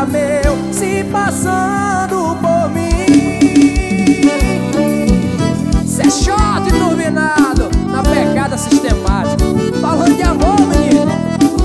sósia meu se passando por mim. Cê é short e turbinado na pegada sistemática, falando de amor, menino.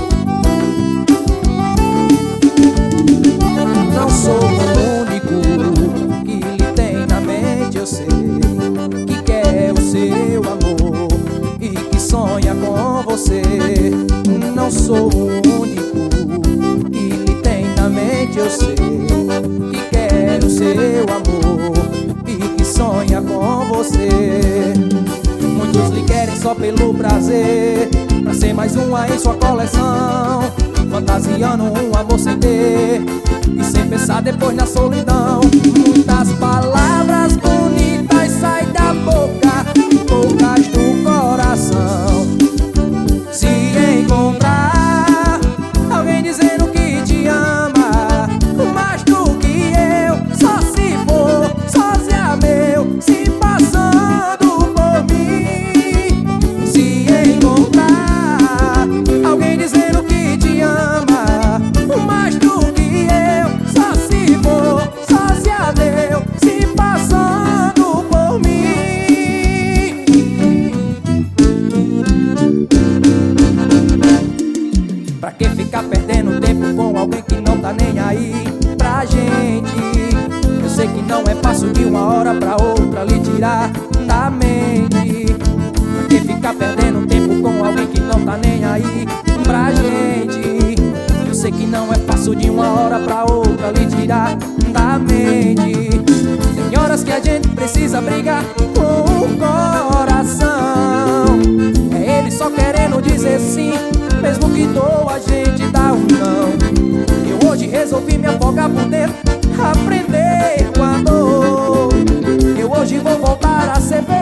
Não sou o único que lhe tem na mente, eu sei que quer o seu amor e que sonha com você. Não sou o único que lhe tem na mente, eu sei que quer o seu amor e que sonha com você. Muitos lhe querem só pelo prazer, pra ser mais uma em sua coleção, fantasiando um amor sem ter e sem pensar depois na solidão. Muitas palavras bonitas saem da boca, poucas do coração. Se encontrar alguém dizendo que te ama mais do que eu, só se for sósia meu se passando por mim. Se encontrar alguém dizendo que te ama mais do que eu, só se for sósia meu se passando por mim. Pra que ficar perdendo tempo com alguém que não tá nem aí pra gente? Eu sei que não é fácil de uma hora pra outra lhe tirar da mente. Pra que ficar perdendo tempo com alguém que não tá nem aí pra gente? Eu sei que não é fácil de uma hora pra outra lhe tirar da mente. Tem horas que a gente precisa brigar com o coração. É ele só querendo dizer sim, mesmo que doa a gente dá um não. Eu hoje resolvi me afogar por dentro, aprender com a dor. Eu hoje vou voltar a ser feliz.